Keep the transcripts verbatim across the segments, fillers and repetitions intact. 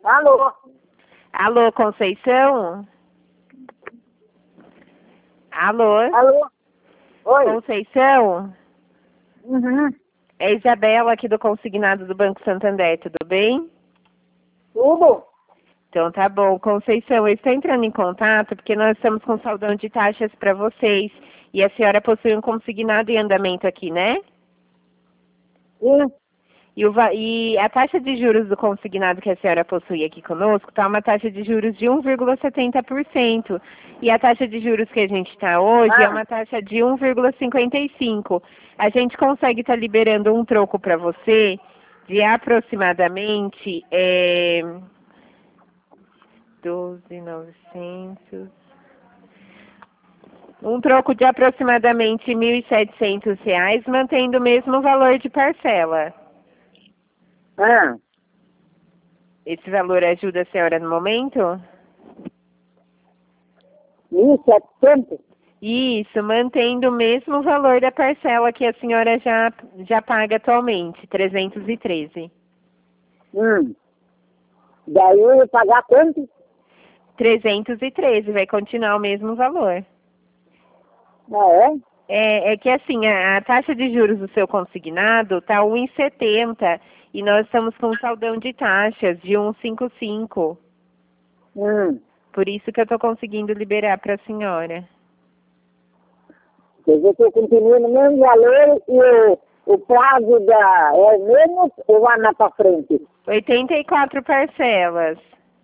Alô? Alô, Conceição? Alô? Alô? Oi? Conceição? Uhum. É Isabela aqui do Consignado do Banco Santander, tudo bem? Tudo? Então tá bom. Conceição, eu estou entrando em contato porque nós estamos com saldão de taxas para vocês. E a senhora possui um consignado em andamento aqui, né? Sim. E, o, va- e a taxa de juros do consignado que a senhora possui aqui conosco está uma taxa de juros de um vírgula setenta por cento. E a taxa de juros que a gente está hoje Ah. é uma taxa de um vírgula cinquenta e cinco por cento. A gente consegue estar liberando um troco para você de aproximadamente é, doze mil e novecentos. Um troco de aproximadamente mil e setecentos reais, mantendo o mesmo valor de parcela. Ah. Esse valor ajuda a senhora no momento? mil e setecentos? Isso, mantendo o mesmo valor da parcela que a senhora já, já paga atualmente, trezentos e treze. Hum. Daí eu ia pagar quanto? trezentos e treze, vai continuar o mesmo valor. Ah, é? É, é que assim, a, a taxa de juros do seu consignado está um vírgula setenta e nós estamos com um saldão de taxas de um vírgula cinquenta e cinco. Hum. Por isso que eu estou conseguindo liberar para a senhora. Quer dizer que eu continuo no mesmo valor e o, o prazo da, é o mesmo ou vai lá pra frente? oitenta e quatro parcelas.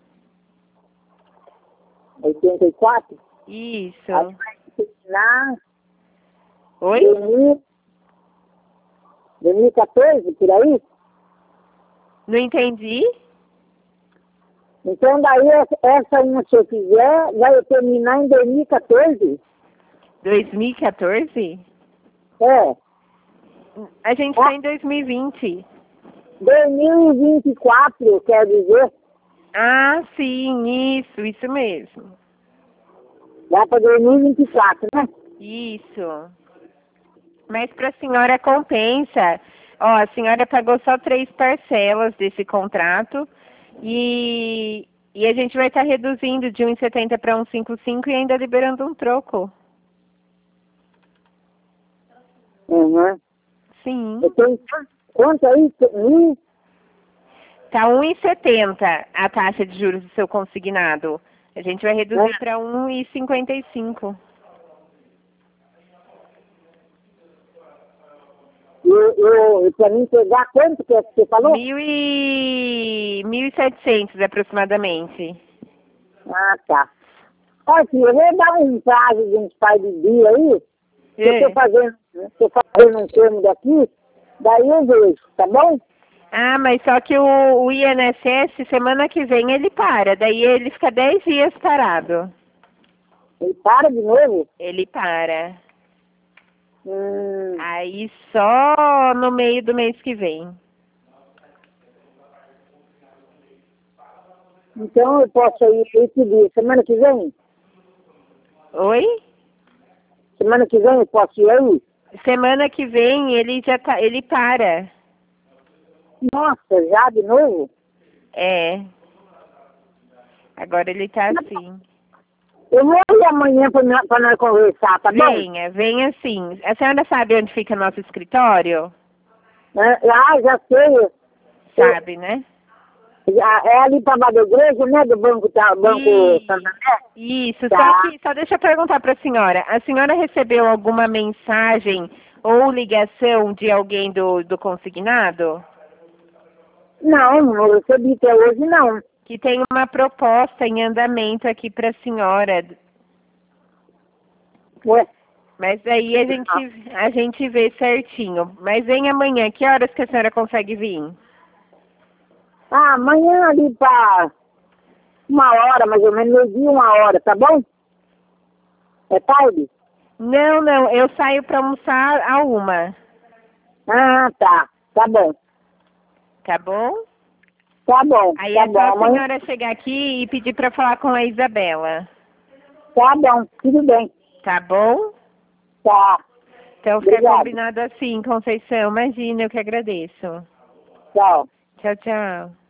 oitenta e quatro? Isso. Aí vai terminar Oi? dois mil, dois mil e quatorze, por aí? Não entendi? Então daí essa essa uma, se eu fizer, vai terminar em dois mil e quatorze? dois mil e quatorze? É. A gente está em dois mil e vinte. dois mil e vinte e quatro, quer dizer, Ah, sim, isso, isso mesmo. vai para dois mil e vinte e quatro, né? Isso. Mas para a senhora compensa. Ó, a senhora pagou só três parcelas desse contrato e, e a gente vai estar reduzindo de um vírgula setenta para um vírgula cinquenta e cinco e ainda liberando um troco. Uhum. Sim. Eu tenho quanto aí? Mil? Tá um vírgula setenta a taxa de juros do seu consignado. A gente vai reduzir É. para um vírgula cinquenta e cinco. Eu, eu, para mim pegar quanto que você falou? Mil e... mil e setecentos aproximadamente. Ah, tá. Olha, filho, eu vou dar um prazo de uns par de dias aí. É. Eu estou fazendo, tô fazendo um termo daqui, daí eu vejo, tá bom? Ah, mas só que o, o I N S S, semana que vem, ele para. Daí ele fica dez dias parado. Ele para de novo? Ele para. Hum, Aí só no meio do mês que vem. então eu posso ir aí que dia? Semana que vem? Oi? Semana que vem eu posso ir aí? Semana que vem ele já tá, ele para. Nossa, já de novo? É. Agora ele tá assim. Eu vou ir amanhã para nós conversar, tá bom? Venha, venha sim. A senhora sabe onde fica nosso escritório? É, ah, já sei. Sabe, né? Já, é ali para a igreja, né? Do Banco, tá, banco Isso, Santander? isso. Tá. Só que, só deixa eu perguntar para a senhora. A senhora recebeu alguma mensagem ou ligação de alguém do, do consignado? Não, não recebi até hoje, não. Que tem uma proposta em andamento aqui para a senhora. Ué, Mas aí a gente, a gente vê certinho. Mas vem amanhã. Que horas que a senhora consegue vir? ah, amanhã ali para uma hora, mais ou menos, meio dia, uma hora, tá bom? É tarde? Não, não. Eu saio para almoçar a uma. Ah, tá. Tá bom. Tá bom? Tá bom, Aí tá é bom. só a Amanhã, senhora chegar aqui e pedir para falar com a Isabela. tá bom, tudo bem. Tá bom? Tá. Então fica Obrigado. combinado assim, Conceição. Imagina, eu que agradeço. Tchau. Tchau, tchau.